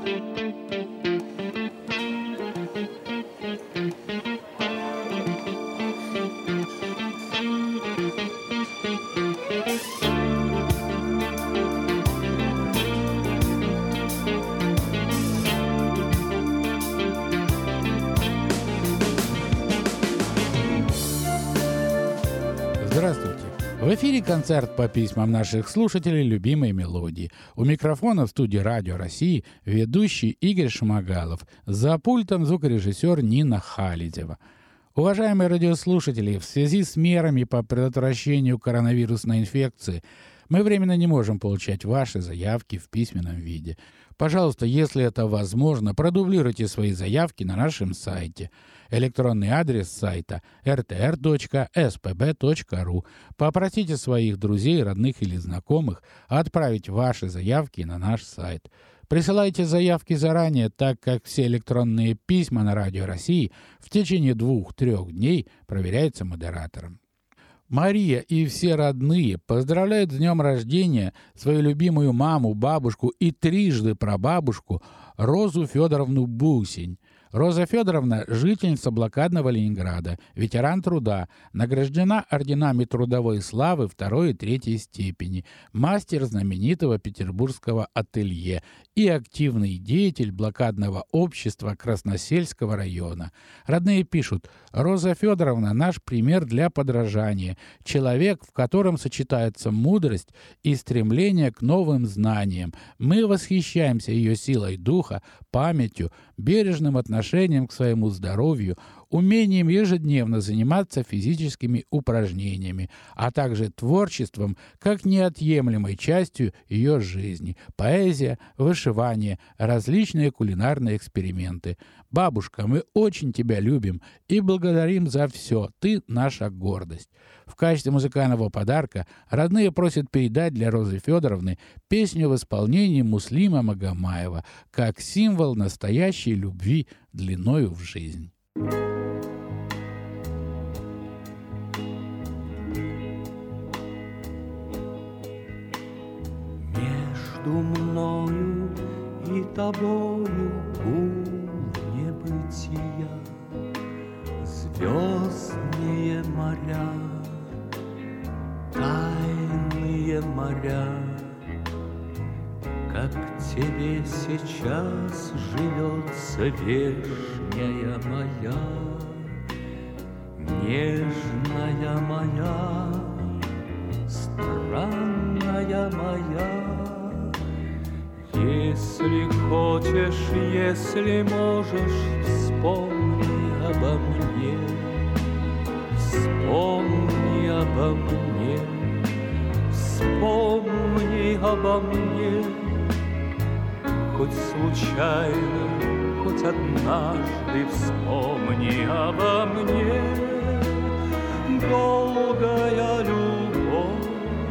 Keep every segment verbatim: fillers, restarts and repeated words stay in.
Здравствуйте! В эфире концерт по письмам наших слушателей любимой мелодии. У микрофона в студии Радио России ведущий Игорь Шмагалов. За пультом звукорежиссер Нина Халидева. Уважаемые радиослушатели, в связи с мерами по предотвращению коронавирусной инфекции мы временно не можем получать ваши заявки в письменном виде. Пожалуйста, если это возможно, продублируйте свои заявки на нашем сайте. Электронный адрес сайта эр тэ эр точка эс пэ бэ точка ру. Попросите своих друзей, родных или знакомых отправить ваши заявки на наш сайт. Присылайте заявки заранее, так как все электронные письма на Радио России в течение двух-трех дней проверяются модератором. Мария и все родные поздравляют с днем рождения свою любимую маму, бабушку и трижды прабабушку Розу Федоровну Бусень. Роза Федоровна – жительница блокадного Ленинграда, ветеран труда, награждена орденами трудовой славы второй и третьей степени, мастер знаменитого петербургского ателье и активный деятель блокадного общества Красносельского района. Родные пишут: «Роза Федоровна – наш пример для подражания, человек, в котором сочетается мудрость и стремление к новым знаниям. Мы восхищаемся ее силой духа, памятью, бережным отношением к своему здоровью, умением ежедневно заниматься физическими упражнениями, а также творчеством как неотъемлемой частью ее жизни. Поэзия, вышивание, различные кулинарные эксперименты. Бабушка, мы очень тебя любим и благодарим за все. Ты наша гордость». В качестве музыкального подарка родные просят передать для Розы Федоровны песню в исполнении Муслима Магомаева как символ настоящей любви длиною в жизнь. Между мною и тобою гул небытия, звездные моря, тайные моря. Как тебе сейчас живется, вешняя моя, нежная моя, странная моя. Если хочешь, если можешь, вспомни обо мне, вспомни обо мне, вспомни обо мне. Хоть случайно, хоть однажды вспомни обо мне. Долгая любовь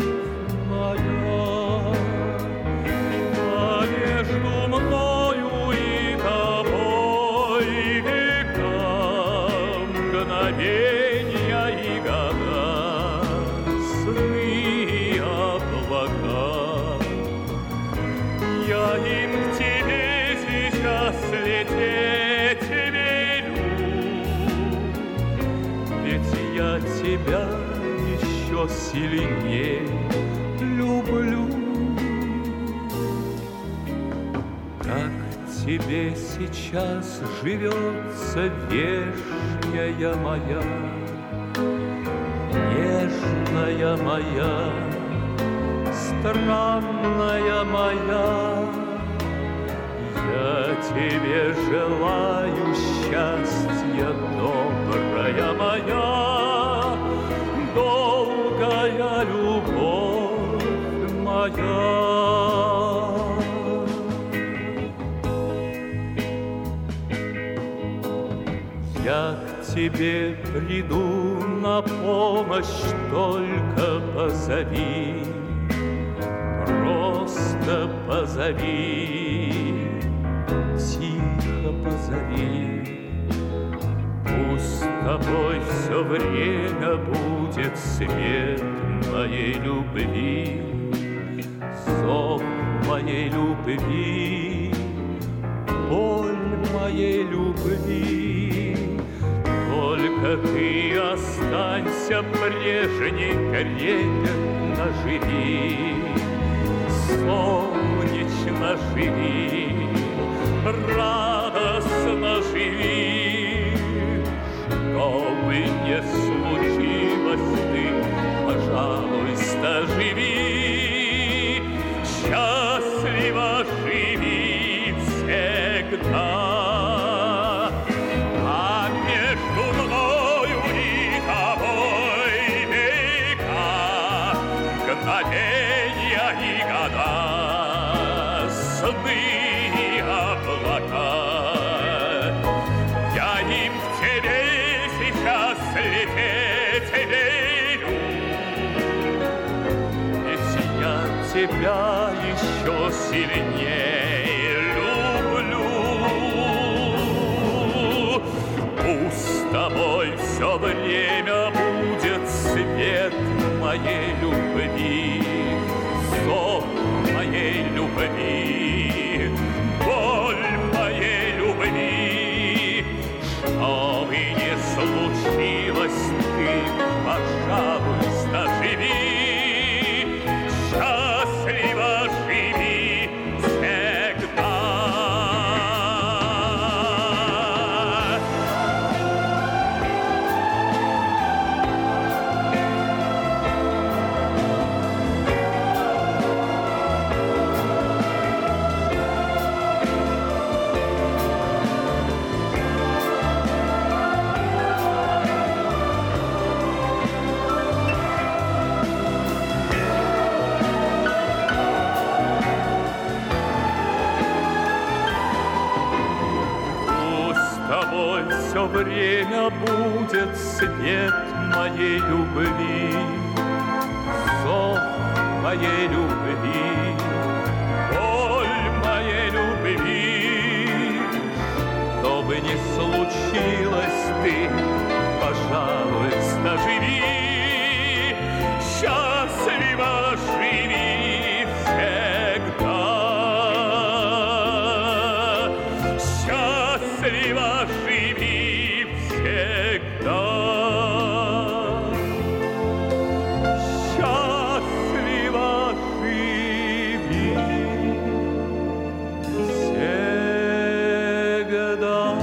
моя, а между мною и тобой века, мгновения и года, сны и облака. Я им к тебе сейчас лететь велю, ведь я тебя еще сильнее люблю. Как тебе сейчас живется, вешняя моя, нежная моя, странная моя. Я тебе желаю счастья, добрая моя, долгая любовь моя. Я к тебе приду на помощь, только позови, просто позови, тихо позови. Пусть с тобой все время будет свет моей любви, зов моей любви. моей любви. Только ты останься прежней, трепетно живи, солнечно живи, радостно живи. Что бы ни случилось, ты, пожалуйста, живи, счастливо живи всегда. Тебя еще сильнее люблю. Пусть с тобой все время будет свет моей любви, сон моей любви, боль моей любви. Что бы ни случилось, ты, пожалуйста, живи. Все время будет свет моей любви, зов моей любви, боль моей любви. Что бы ни случилось, ты, пожалуйста, живи, счастливо живи всегда, счастливо живи всегда, счастливо живи всегда.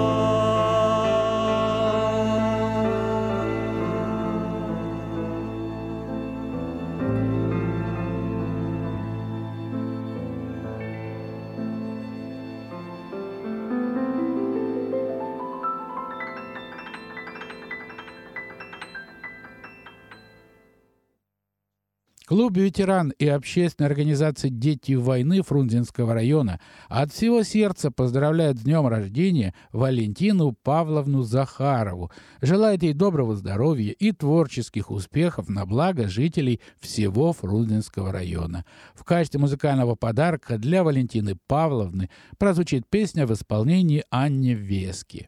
Клуб «Ветеран» и общественная организация «Дети войны» Фрунзенского района от всего сердца поздравляют с днем рождения Валентину Павловну Захарову. Желает ей доброго здоровья и творческих успехов на благо жителей всего Фрунзенского района. В качестве музыкального подарка для Валентины Павловны прозвучит песня в исполнении Анни Вески.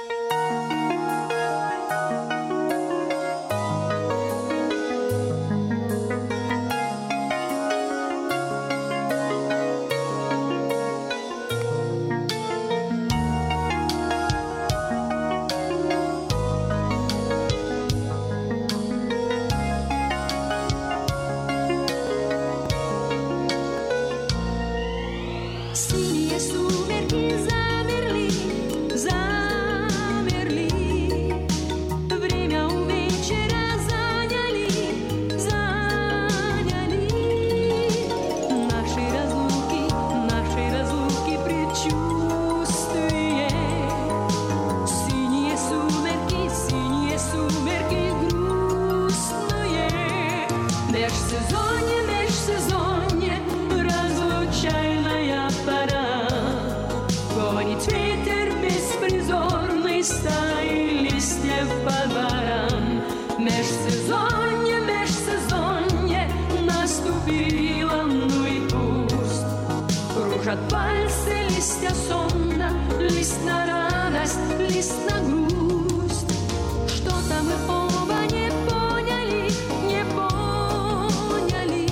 Пальцы, листья сонно, лист на радость, лист на грусть. Что-то мы оба не поняли, не поняли.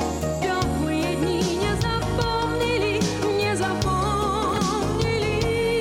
Теплые дни не запомнили, не запомнили.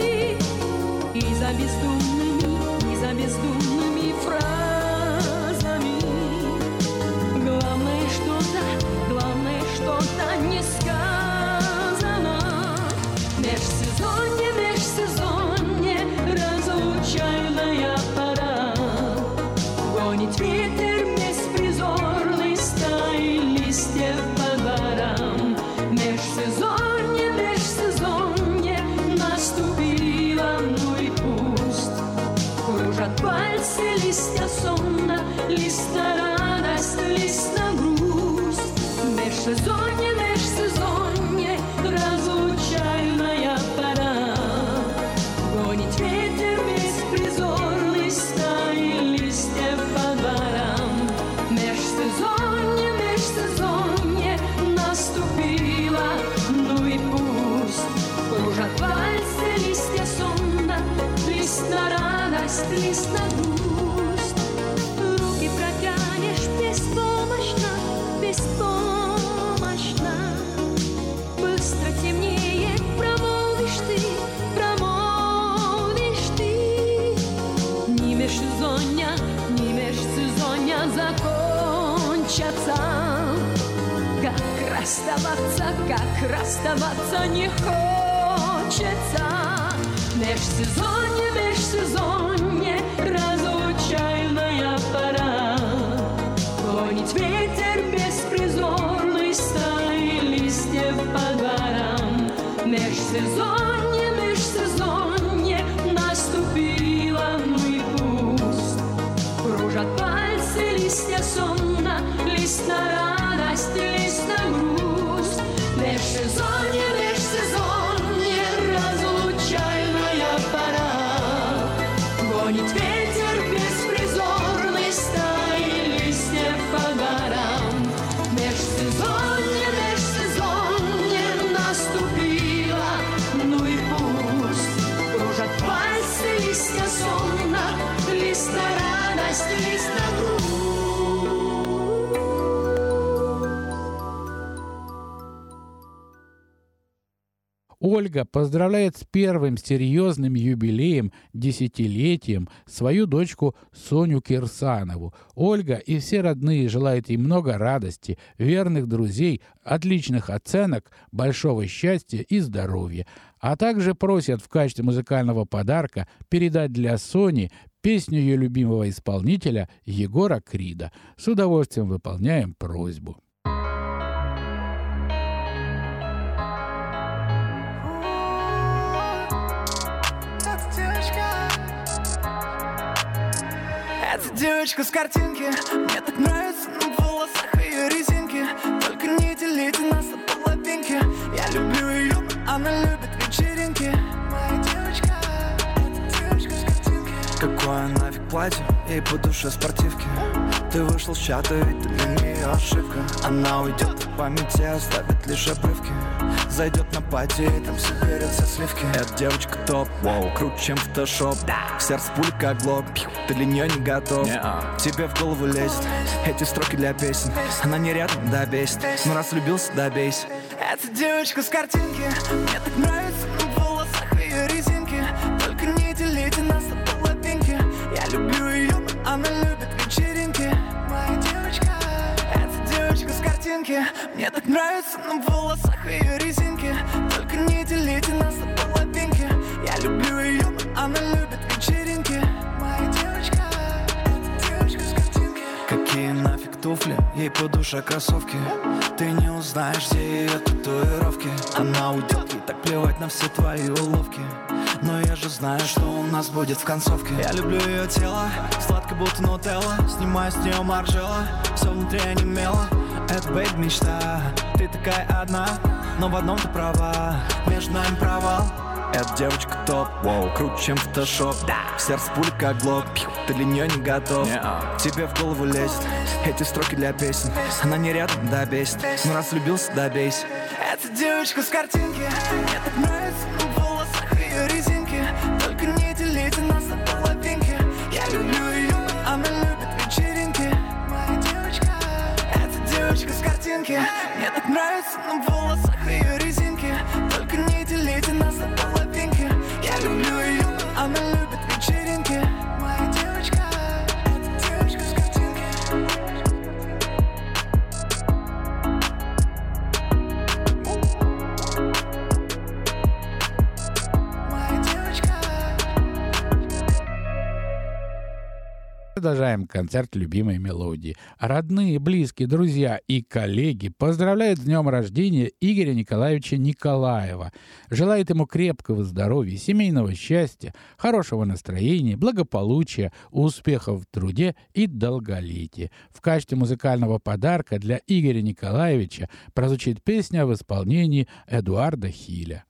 лист на радость, лист на грусть. Межсезонье, межсезонье, разлучальная пора. Гонит ветер беспризор листа и листьев по дворам. Межсезонье, межсезонье наступило, ну и пусть. Кружат вальсы, листья сонно, лист на радость, лист на грусть. Руки протянешь беспомощно, беспомощно. Быстро темнеет, промолвишь ты, промолвишь ты. Ни межсезонья, ни межсезонья закончатся. Как расставаться, как расставаться не хочется. Межсезонье, межсезонье, разлучальная пора. Гонит ветер беспризор листа и листьев по дворам. Межсезонье, межсезонье наступило, ну и пусть. Кружат пальцы, листья сонно, лист на радость, лист на грусть. Межсезонье, межсезонье, разлучальная пора. Гонит ветер беспризор листа и листьев по дворам. Межсезонье, межсезонье наступило, ну и пусть. Кружат пальцы, листья сонно, лист на радость, лист на грусть. Ольга поздравляет с первым серьезным юбилеем, десятилетием, свою дочку Соню Кирсанову. Ольга и все родные желают ей много радости, верных друзей, отличных оценок, большого счастья и здоровья. А также просят в качестве музыкального подарка передать для Сони песню ее любимого исполнителя Егора Крида. С удовольствием выполняем просьбу. Эта девочка с картинки, мне так нравится, на волосах ее резинки. Только не делите нас на половинки. Я люблю ее, она любит вечеринки. Моя девочка, эта девочка с картинки. Какое нафиг платье, ей по душе спортивки. Ты вышел с чата, ведь ты для нее ошибка. Она уйдет в памяти, оставит лишь обрывки. Зайдет на пати и там соберется сливки. Эта девочка топ, вау, круче, чем фотошоп. В сердце пуля как глок, ты для нее не готов. Не-а. Тебе в голову лезет эти строки для песен. Она не рядом, да бесит, но раз влюбился, да бейся. Эта девочка с картинки, мне так нравится, на волосах ее резинки. Только не делите нас на половинки. Я люблю ее, она любит вечеринки. Моя девочка, эта девочка с картинки. Мне так нравится, на волосах ее резинки. Только не делите нас на половинки. Я люблю ее, она любит вечеринки. Моя девочка, эта девочка с картинки. Какие нафиг туфли, ей по душе кроссовки. Ты не узнаешь, где ее татуировки. Она уйдет, ей так плевать на все твои уловки. Но я же знаю, что у нас будет в концовке. Я люблю ее тело, сладко будто нутелла. Снимаю с нее маржела, все внутри онемело. Это, бэйб, мечта, ты такая одна. Но в одном ты права, между нами провал. Эта девочка топ, вау, круче, чем фотошоп. В сердце пуля как глок, ты для нее не готов. Не-а. Тебе в голову лезет эти строки для песен. Она не рядом, да бесит, но раз влюбился, да бейся. Эта девочка с картинки, мне так нравится, на волосах ее резинки. Только не делите нас на половинки. Я люблю ее, она любит вечеринки. Моя девочка, эта девочка с картинки. Мне так нравится, на волосах ее резинки. Только не делите нас на половинки. Я люблю ее, она любит вечеринки. Моя девочка, эта девочка с картинки. продолжаем концерт любимой мелодии. Родные, близкие, друзья и коллеги поздравляют с днем рождения Игоря Николаевича Николаева. Желают ему крепкого здоровья, семейного счастья, хорошего настроения, благополучия, успехов в труде и долголетия. В качестве музыкального подарка для Игоря Николаевича прозвучит песня в исполнении Эдуарда Хиля.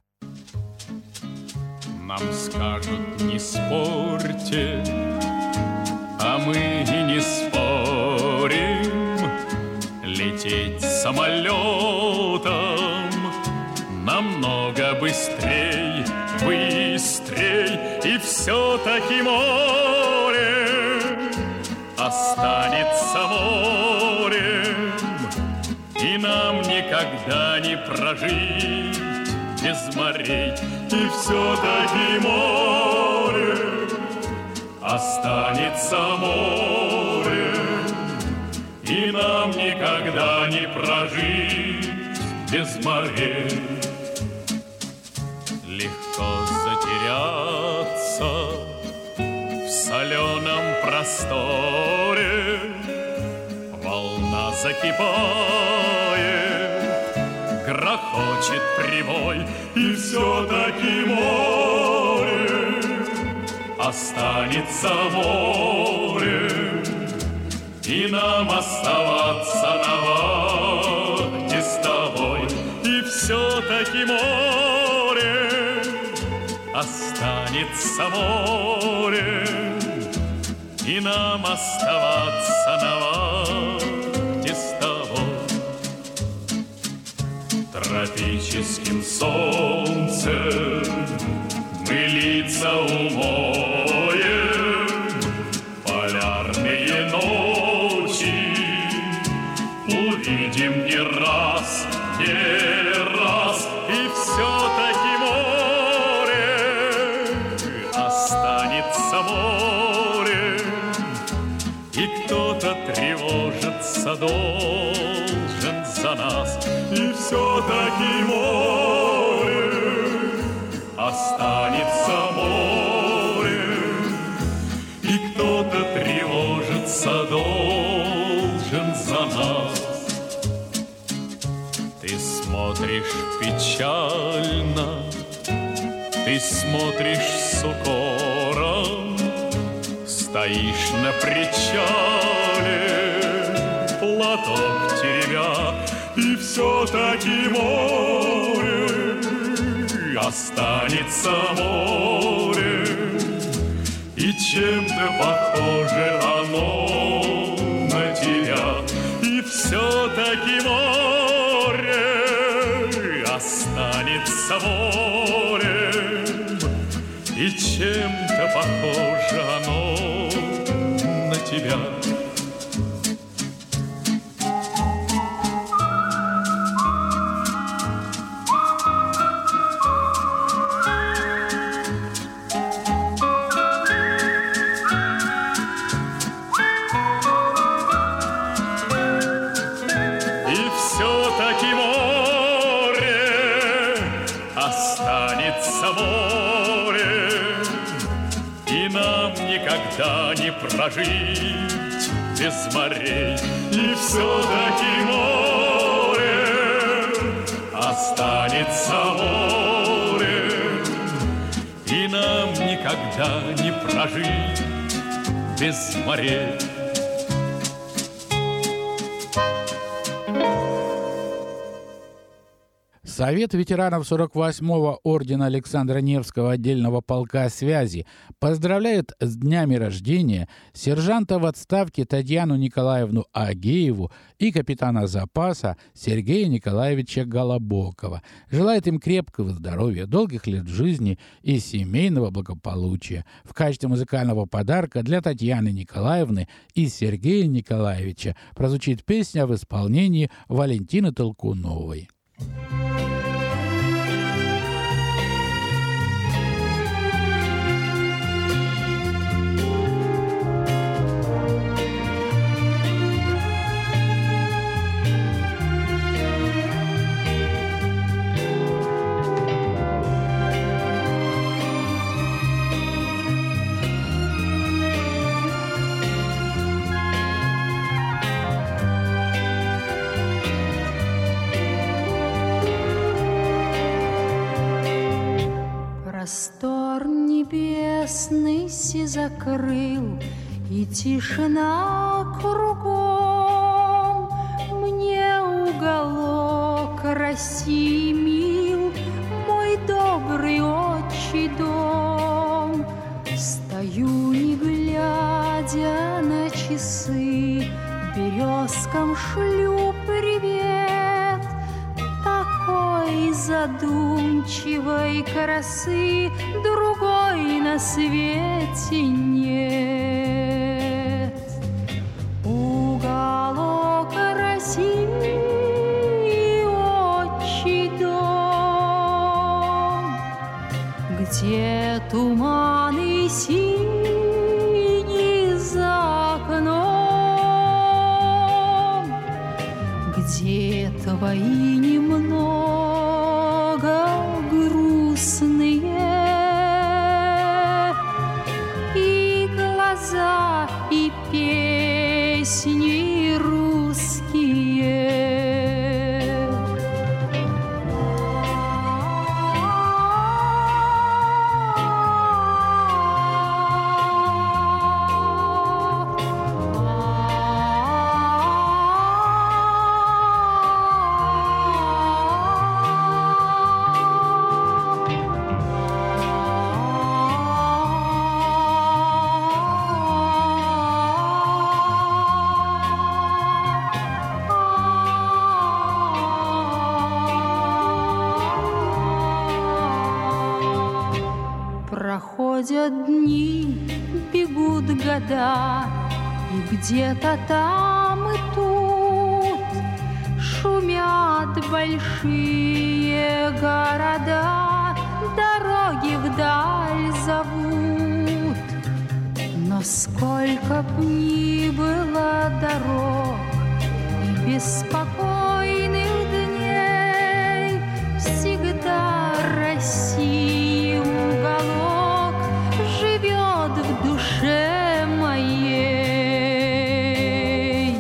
Нам скажут, не спорьте, а мы и не спорим. Лететь самолетом намного быстрей, быстрей. И все-таки море останется морем, и нам никогда не прожить без морей. И все-таки море останется морем, и нам никогда не прожить без морей. Легко затеряться в соленом просторе, волна закипает, грохочет прибой, и все-таки море останется морем, и нам оставаться на воде с тобой. И все-таки море останется морем, и нам оставаться на воде с тобой. Тропическим солнцем мы лица умоем, полярные ночи увидим не раз, не раз. И все-таки море останется морем, и кто-то тревожится должен за нас. И все-таки море останется морем, и кто-то тревожится должен за нас. Ты смотришь печально, ты смотришь с укором, стоишь на причале, платок теребя. И все-таки море останется морем, и чем-то похоже оно на тебя. И все-таки море останется морем, и чем-то похоже оно на тебя. Никогда не прожить без морей. И все-таки море останется морем, и нам никогда не прожить без морей. Совет ветеранов сорок восьмого ордена Александра Невского отдельного полка связи поздравляет с днями рождения сержанта в отставке Татьяну Николаевну Агееву и капитана запаса Сергея Николаевича Голобокова. Желает им крепкого здоровья, долгих лет жизни и семейного благополучия. В качестве музыкального подарка для Татьяны Николаевны и Сергея Николаевича прозвучит песня в исполнении Валентины Толкуновой. Простор небесный си закрыл, и тишина кругом. Мне уголок России мил, мой добрый отчий дом. Стою, не глядя на часы, березкам шлю привет. Такой задумчивой красы другой на свете нет. Уголок России, отчий дом, где туманы синие за окном, где твои немного грустные и глаза, и песни русские. Проходят дни, бегут года, и где-то там и тут шумят большие города, дороги вдаль зовут. Но сколько б ни было дорог и беспокойных дней, всегда России уголок живет в душе моей.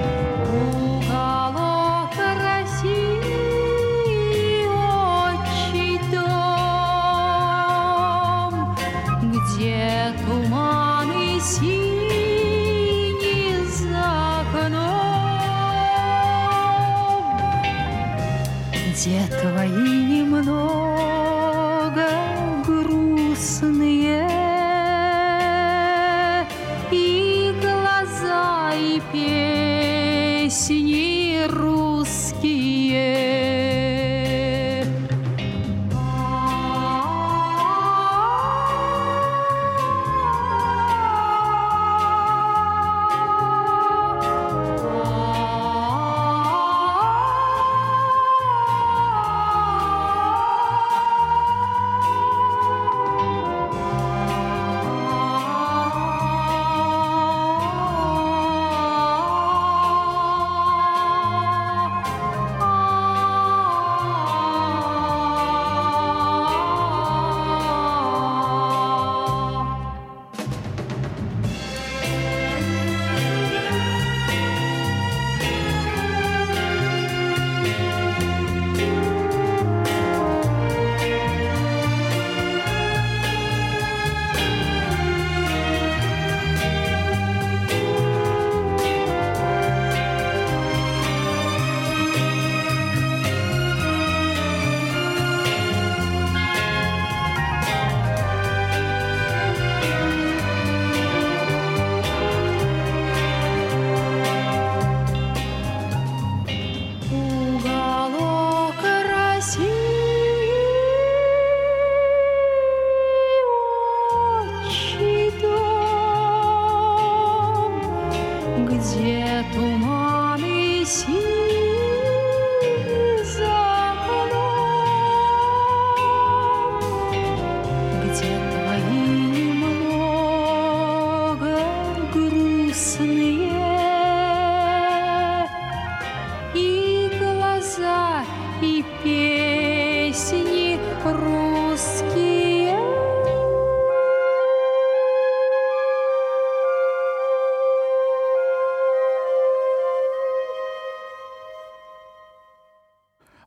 Уголок России, отчий дом, где туманы синие за окном, где твои немного грустные и глаза, и песни русские.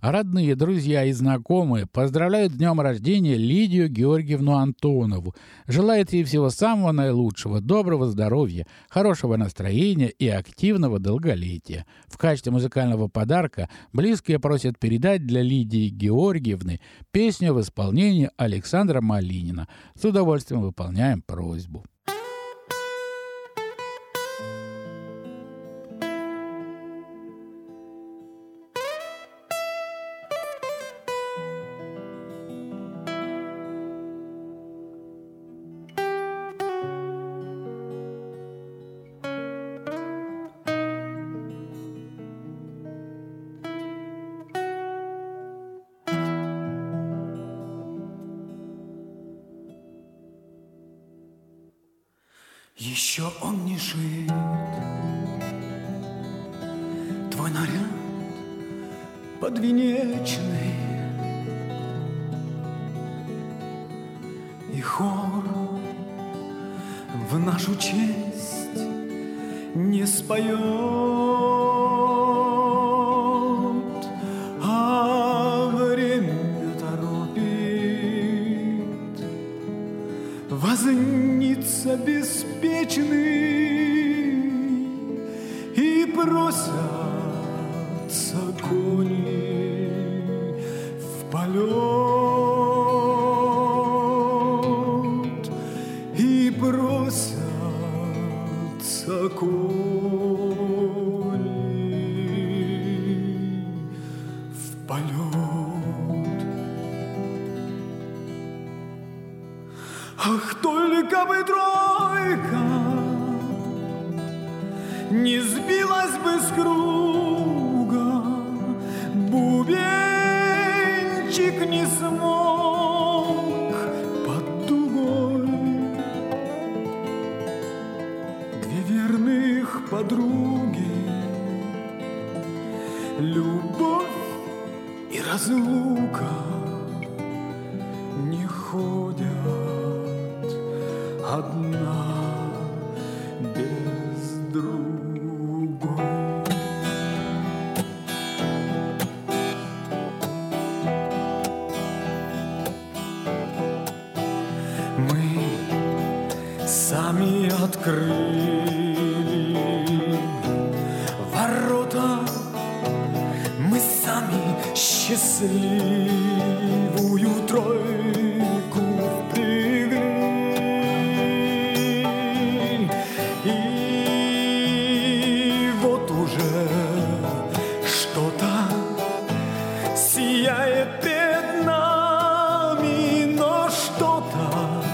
А родные, друзья и знакомые поздравляют с днем рождения Лидию Георгиевну Антонову. Желает ей всего самого наилучшего, доброго здоровья, хорошего настроения и активного долголетия. В качестве музыкального подарка близкие просят передать для Лидии Георгиевны песню в исполнении Александра Малинина. С удовольствием выполняем просьбу. Еще он не шит, твой наряд подвенечный, и хор в нашу честь не споет, а время торопит. Возница беспечный, и просятся кони в полет, и просятся кони в полет. Ах, только бы тройка не сбилась бы с круга, бубенчик не смог под дугой. Две верных подруги, любовь и разлука, не ходят одна без другой. Мы сами открыли ворота, мы сами счастливую тройку впрягли. И вот уже что-то сияет перед нами, но что-то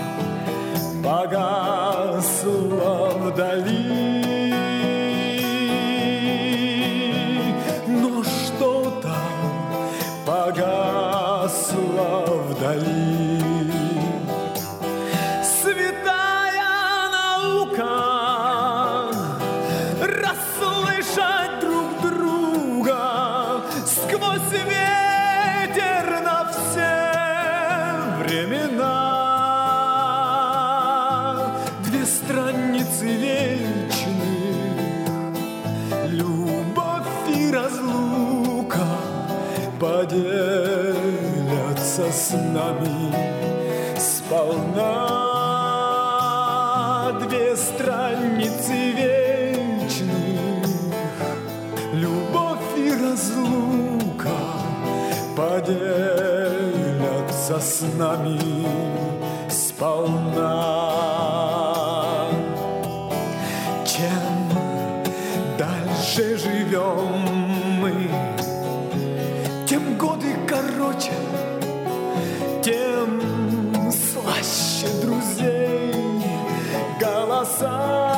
погасло вдали. Но что-то погасло вдали. Святая наука расслышать друг друга сквозь ветер на все времена. Две страницы вечных, любовь и разлука поделятся с нами сполна. Две страницы вечных, любовь и разлука поделятся с нами сполна. Чем дальше живем мы, тем годы короче, тем слаще друзей голоса.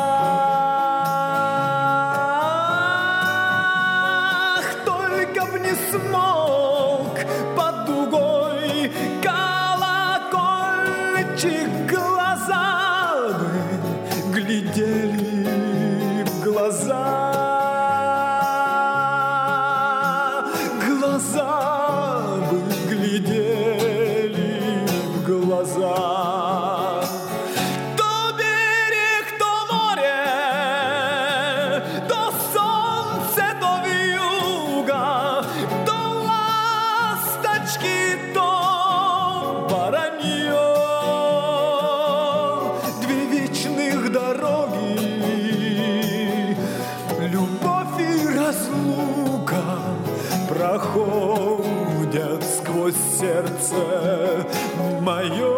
Ах, только б не смог под дугой колокольчик, глаза бы глядели в глаза. Глаза бы глядели в глаза. То берег, то море, то солнце, то вьюга, то сердце мое.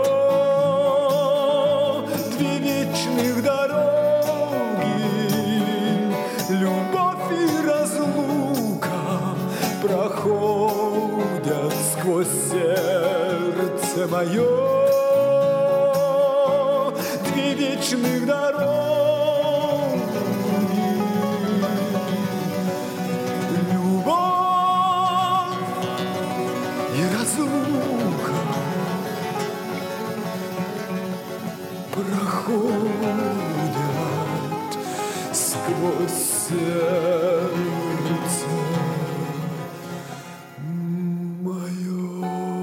Две вечных дороги, любовь и разлука проходят сквозь сердце мое. Две вечных дороги, проходят сквозь сердце мое.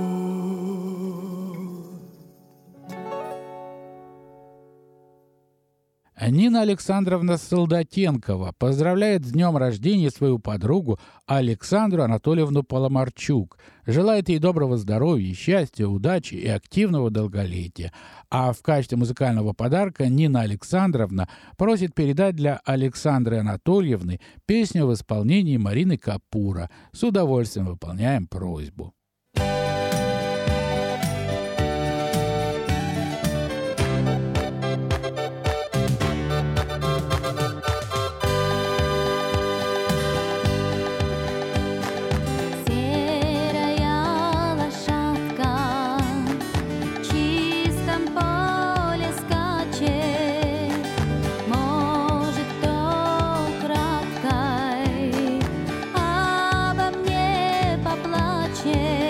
Нина Александровна Солдатенкова поздравляет с днем рождения свою подругу Александру Анатольевну Поломарчук. Желает ей доброго здоровья, счастья, удачи и активного долголетия. А в качестве музыкального подарка Нина Александровна просит передать для Александры Анатольевны песню в исполнении Марины Капура. С удовольствием выполняем просьбу. Обо мне поплачет.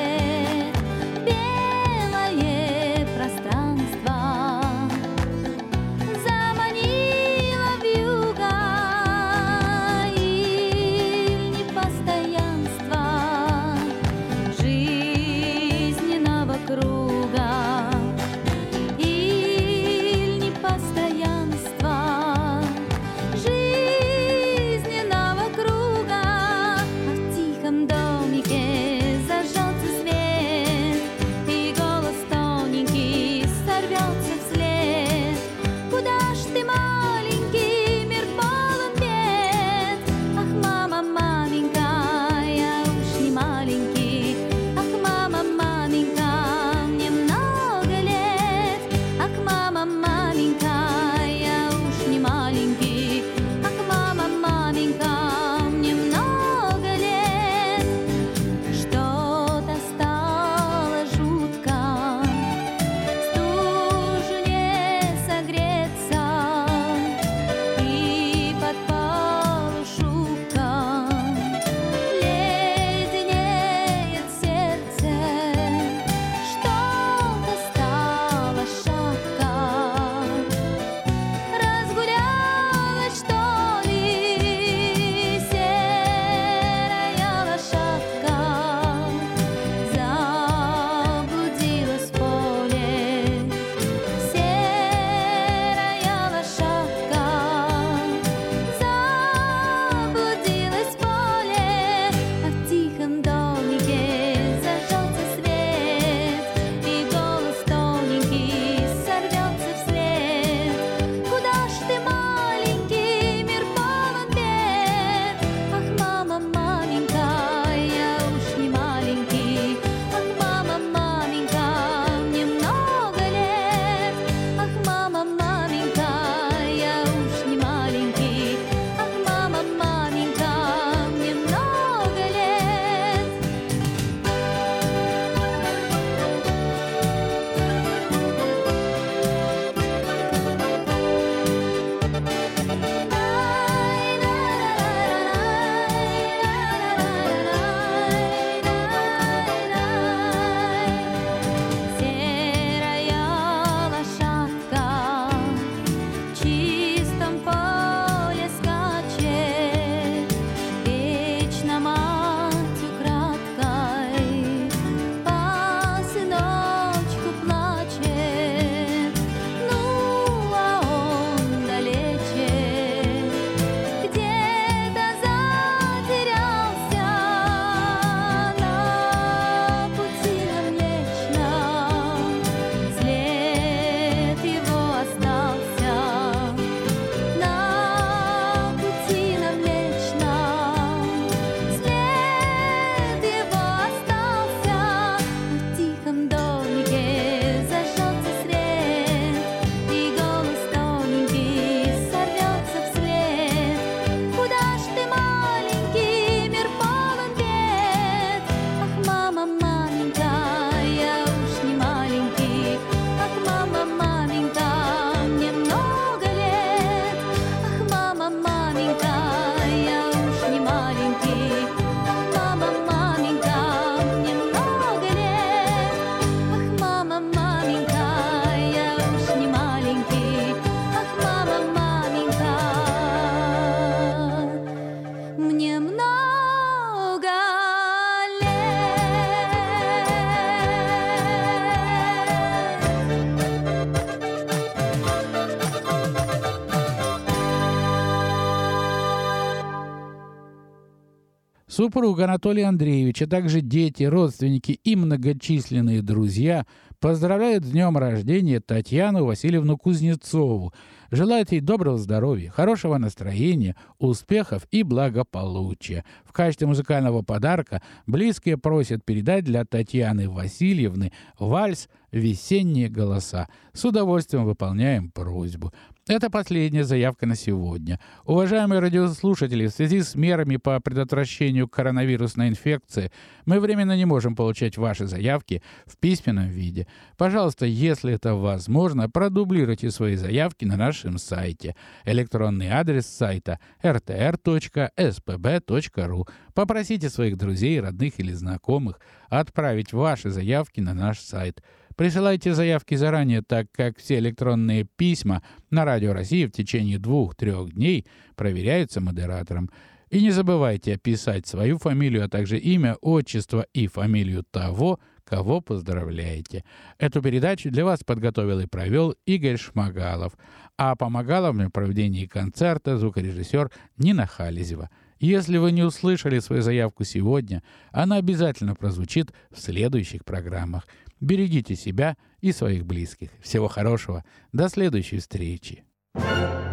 Супруг Анатолий Андреевич, а также дети, родственники и многочисленные друзья поздравляют с днем рождения Татьяну Васильевну Кузнецову. Желают ей доброго здоровья, хорошего настроения, успехов и благополучия. В качестве музыкального подарка близкие просят передать для Татьяны Васильевны вальс «Весенние голоса». С удовольствием выполняем просьбу. Это последняя заявка на сегодня. Уважаемые радиослушатели, в связи с мерами по предотвращению коронавирусной инфекции мы временно не можем получать ваши заявки в письменном виде. Пожалуйста, если это возможно, продублируйте свои заявки на нашем сайте. Электронный адрес сайта эр тэ эр точка эс пэ бэ точка ру. Попросите своих друзей, родных или знакомых отправить ваши заявки на наш сайт. Присылайте заявки заранее, так как все электронные письма на Радио России в течение двух-трех дней проверяются модератором. И не забывайте писать свою фамилию, а также имя, отчество и фамилию того, кого поздравляете. Эту передачу для вас подготовил и провел Игорь Шмагалов, а помогала мне в проведении концерта звукорежиссер Нина Хализева. Если вы не услышали свою заявку сегодня, она обязательно прозвучит в следующих программах. Берегите себя и своих близких. Всего хорошего. До следующей встречи.